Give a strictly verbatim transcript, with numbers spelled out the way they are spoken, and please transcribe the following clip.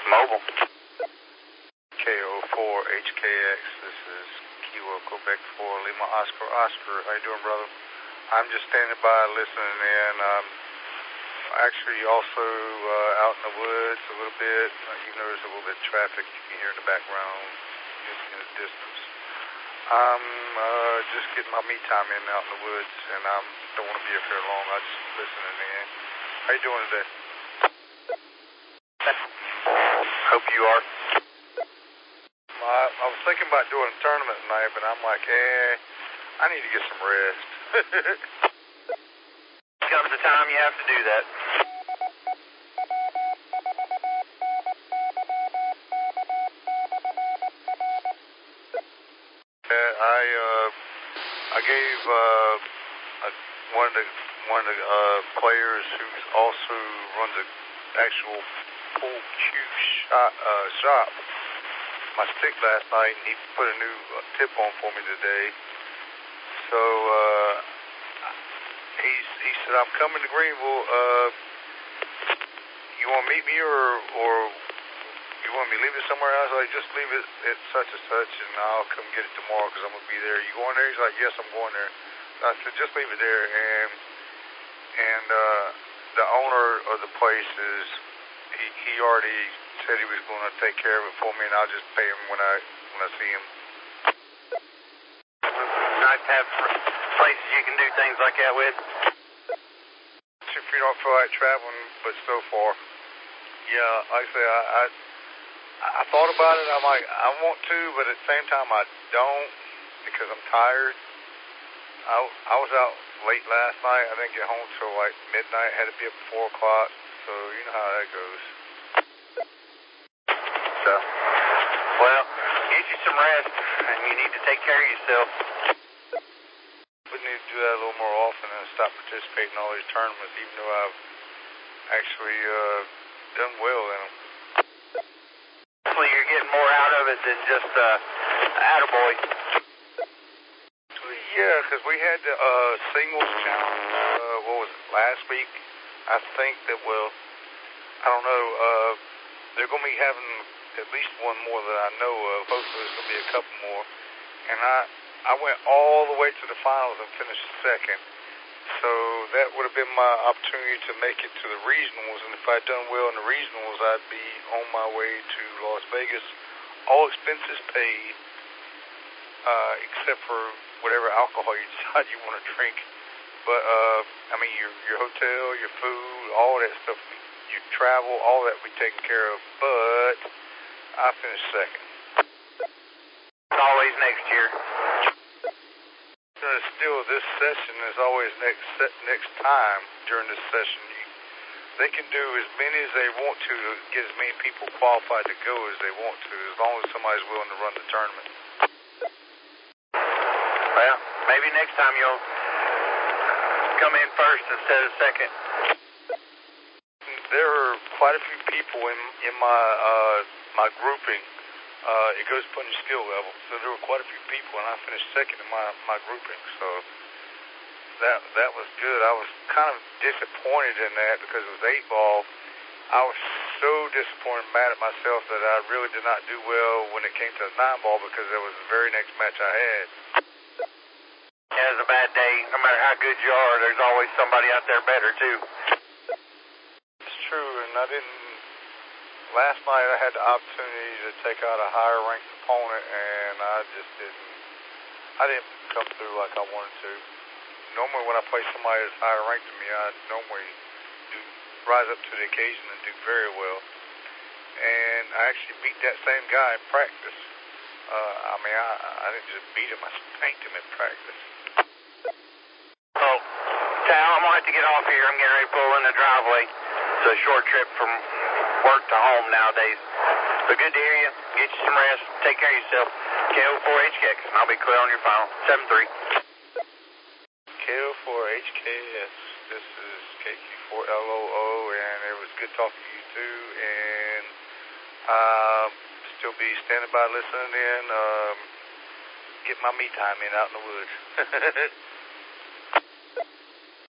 Mobile. K O four H K X, this is Kilo Quebec four Lima Oscar Oscar. How you doing, brother? I'm just standing by listening in. Um, actually also uh, out in the woods a little bit. You know there's a little bit of traffic you can hear in the background, just in the distance. I'm uh, just getting my me time in out in the woods, and I don't want to be up here long. I'm just listening in. How you doing today? Hope you are. I, I was thinking about doing a tournament tonight, but I'm like, eh, I need to get some rest. Comes the time you have to do that. Uh, I uh, I gave uh, a, one of the one of the uh, players who also runs an actual pool cue shop, uh, shop my stick last night, and he put a new uh, tip on for me today. So uh, he's, he said, I'm coming to Greenville. Uh, you want to meet me, or or you want me to leave it somewhere else? I like, just leave it at such and such, and I'll come get it tomorrow because I'm going to be there. You going there? He's like, yes, I'm going there. I said, just leave it there. And and uh, the owner of the place is, he, he already said he was going to take care of it for me, and I'll just pay him when I when I see him. Nice to have places you can do things like that with. If you don't feel like traveling, but so far, yeah, like I say, I, I I thought about it. I'm like, I want to, but at the same time, I don't because I'm tired. I I was out late last night. I didn't get home till like midnight. Had to be up at four o'clock. So you know how that goes. So, well, get you some rest, and you need to take care of yourself. We need to do that a little more often and stop participating in all these tournaments, even though I've actually uh, done well in them. Hopefully you're getting more out of it than just uh, attaboy. Yeah, because we had the uh, singles challenge, uh, what was it, last week? I think that, well, I don't know, uh, they're going to be having at least one more that I know of. Hopefully there's going to be a couple more. And I, I went all the way to the finals and finished second. So that would have been my opportunity to make it to the regionals. And if I'd done well in the regionals, I'd be on my way to Las Vegas, all expenses paid, uh, except for whatever alcohol you decide you want to drink. But, uh, I mean, your your hotel, your food, all that stuff, your travel, all that we taken care of. But I finished second. Always next year. Uh, still, this session is always next set, next time during this session. You, they can do as many as they want to to get as many people qualified to go as they want to, as long as somebody's willing to run the tournament. Well, maybe next time you'll come in first instead of second. There are quite a few people in in my uh, my grouping. Uh, it goes upon your skill level. So there were quite a few people, and I finished second in my, my grouping. So that that was good. I was kind of disappointed in that because it was eight ball. I was so disappointed and mad at myself that I really did not do well when it came to the nine ball because that was the very next match I had. Yeah, it was a bad day. No matter how good you are, there's always somebody out there better, too. It's true, and I didn't... Last night I had the opportunity to take out a higher ranked opponent, and I just didn't, I didn't come through like I wanted to. Normally when I play somebody that's higher ranked than me, I normally do rise up to the occasion and do very well. And I actually beat that same guy in practice. Uh, I mean, I, I didn't just beat him, I spanked him in practice. Oh, Tal, I'm going to have to get off here. I'm getting ready to pull in the driveway. It's a short trip from work to home nowadays. But good to hear you. Get you some rest. Take care of yourself. K O four H K X, and I'll be clear on your phone. seven three. K O four H K S. This is K Q four L O O, and it was good talking to you too. And um, still be standing by listening in. Um, get my me time in out in the woods.